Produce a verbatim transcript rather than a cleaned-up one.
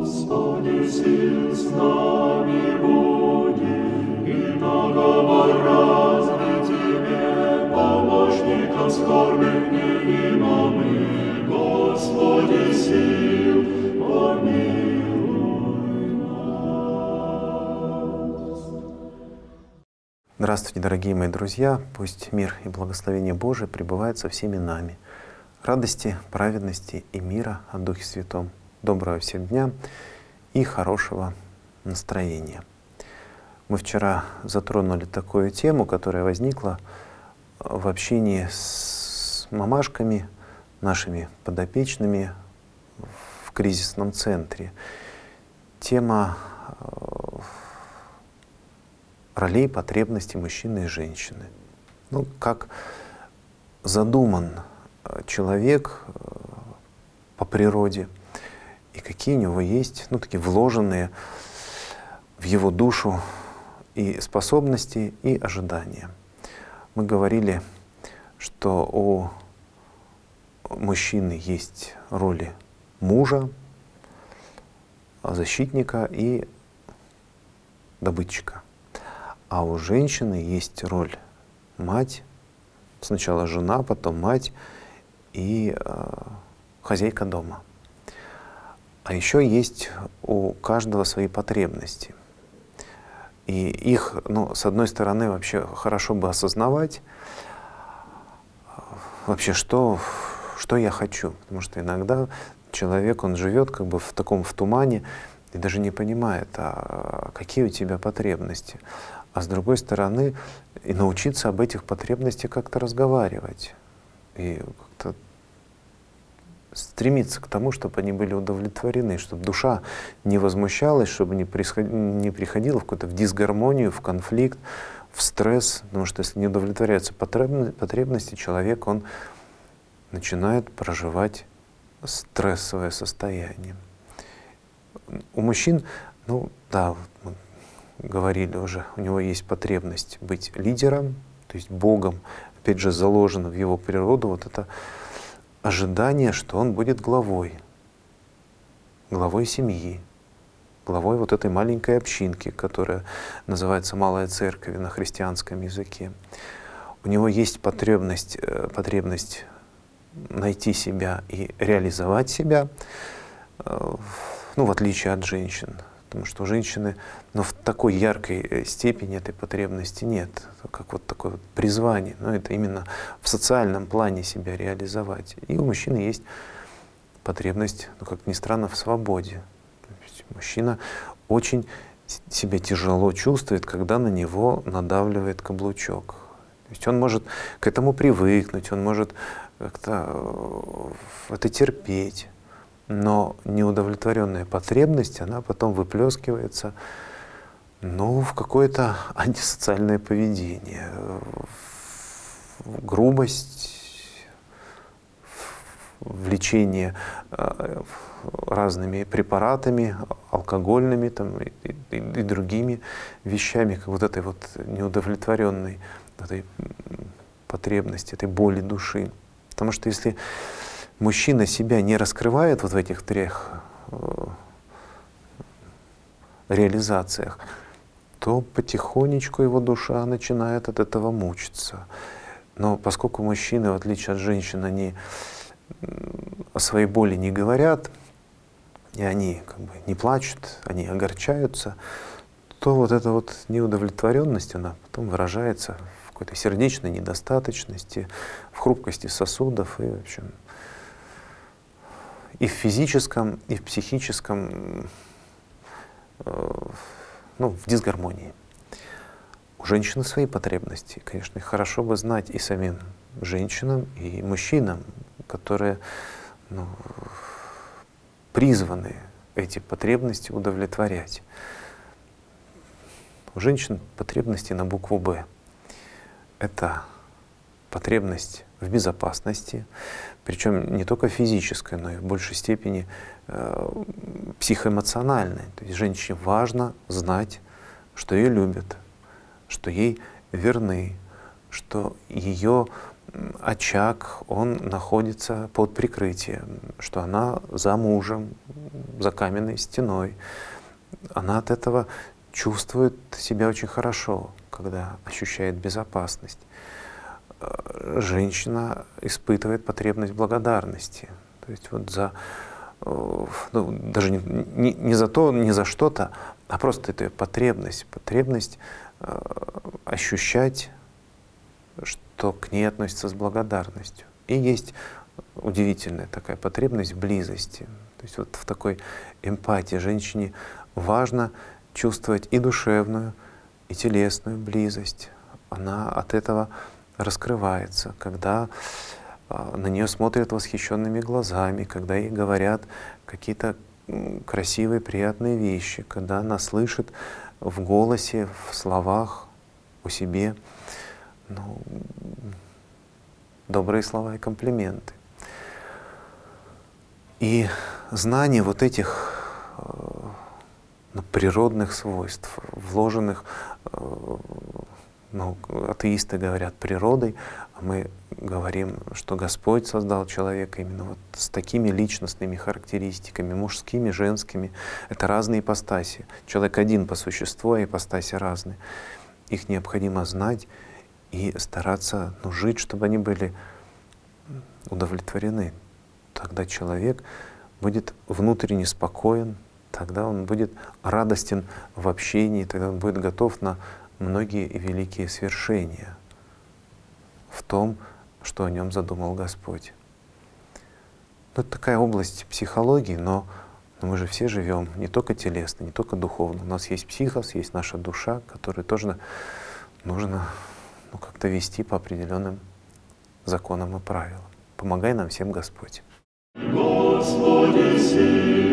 Господи, сил с нами буди, и наговор разве Тебе, помощником скорбных невидимых, Господи, сил, помилуй нас. Здравствуйте, дорогие мои друзья! Пусть мир и благословение Божие пребывают со всеми нами. Радости, праведности и мира от Духе Святом. Доброго всем дня и хорошего настроения. Мы вчера затронули такую тему, которая возникла в общении с мамашками, нашими подопечными в кризисном центре. Тема ролей, потребностей мужчины и женщины. Ну, как задуман человек по природе, и какие у него есть, ну, такие вложенные в его душу и способности, и ожидания. Мы говорили, что у мужчины есть роли мужа, защитника и добытчика. А у женщины есть роль мать, сначала жена, потом мать и э, хозяйка дома. А еще есть у каждого свои потребности. И их, ну, с одной стороны, вообще хорошо бы осознавать, вообще, что, что я хочу. Потому что иногда человек, он живет как бы в таком в тумане и даже не понимает, а какие у тебя потребности. А с другой стороны, и научиться об этих потребностях как-то разговаривать. И как-то стремиться к тому, чтобы они были удовлетворены, чтобы душа не возмущалась, чтобы не, не приходила в какую-то в дисгармонию, в конфликт, в стресс. Потому что если не удовлетворяются потребности, человек, он начинает проживать стрессовое состояние. У мужчин, ну да, мы говорили уже, у него есть потребность быть лидером, то есть Богом, опять же, заложено в его природу вот это ожидание, что он будет главой, главой семьи, главой вот этой маленькой общинки, которая называется Малая Церковь на христианском языке. У него есть потребность, потребность найти себя и реализовать себя, ну, в отличие от женщин. Потому что у женщины, но в такой яркой степени этой потребности нет, как вот такое вот призвание. Но это именно в социальном плане себя реализовать. И у мужчины есть потребность, ну, как ни странно, в свободе. То есть мужчина очень себя тяжело чувствует, когда на него надавливает каблучок. То есть он может к этому привыкнуть, он может как-то это терпеть. Но неудовлетворенная потребность, она потом выплескивается, ну, в какое-то антисоциальное поведение, в грубость, в влечение разными препаратами, алкогольными там, и, и, и другими вещами, как вот этой вот неудовлетворенной этой потребности, этой боли души. Потому что если мужчина себя не раскрывает вот в этих трех э, реализациях, то потихонечку его душа начинает от этого мучиться. Но поскольку мужчины, в отличие от женщин, они о своей боли не говорят, и они как бы не плачут, они огорчаются, то вот эта вот неудовлетворенность, она потом выражается в какой-то сердечной недостаточности, в хрупкости сосудов и, в общем, и в физическом, и в психическом, э, ну, в дисгармонии. У женщины свои потребности, конечно, их хорошо бы знать и самим женщинам, и мужчинам, которые, ну, призваны эти потребности удовлетворять. У женщин потребности на букву «Б». Это потребность в безопасности, причем не только физической, но и в большей степени э, психоэмоциональной. То есть женщине важно знать, что ее любят, что ей верны, что ее очаг, он находится под прикрытием, что она за мужем, за каменной стеной. Она от этого чувствует себя очень хорошо, когда ощущает безопасность. Женщина испытывает потребность благодарности. То есть вот за, ну, даже не, не, не за то, не за что-то, а просто это потребность, потребность э, ощущать, что к ней относятся с благодарностью. И есть удивительная такая потребность в близости. То есть вот в такой эмпатии женщине важно чувствовать и душевную, и телесную близость. Она от этого раскрывается, когда а, на нее смотрят восхищенными глазами, когда ей говорят какие-то красивые, приятные вещи, когда она слышит в голосе, в словах о себе, ну, добрые слова и комплименты. И знание вот этих ну, природных свойств, вложенных, ну, атеисты говорят природой, а мы говорим, что Господь создал человека именно вот с такими личностными характеристиками, мужскими, женскими. Это разные ипостаси. Человек один по существу, а ипостаси разные. Их необходимо знать и стараться ну, жить, чтобы они были удовлетворены. Тогда человек будет внутренне спокоен, тогда он будет радостен в общении, тогда он будет готов на многие и великие свершения в том, что о нем задумал Господь. Ну, это такая область психологии, но, но мы же все живем не только телесно, не только духовно. У нас есть психос, есть наша душа, которую тоже нужно ну, как-то вести по определенным законам и правилам. Помогай нам всем, Господь. Господи, сила.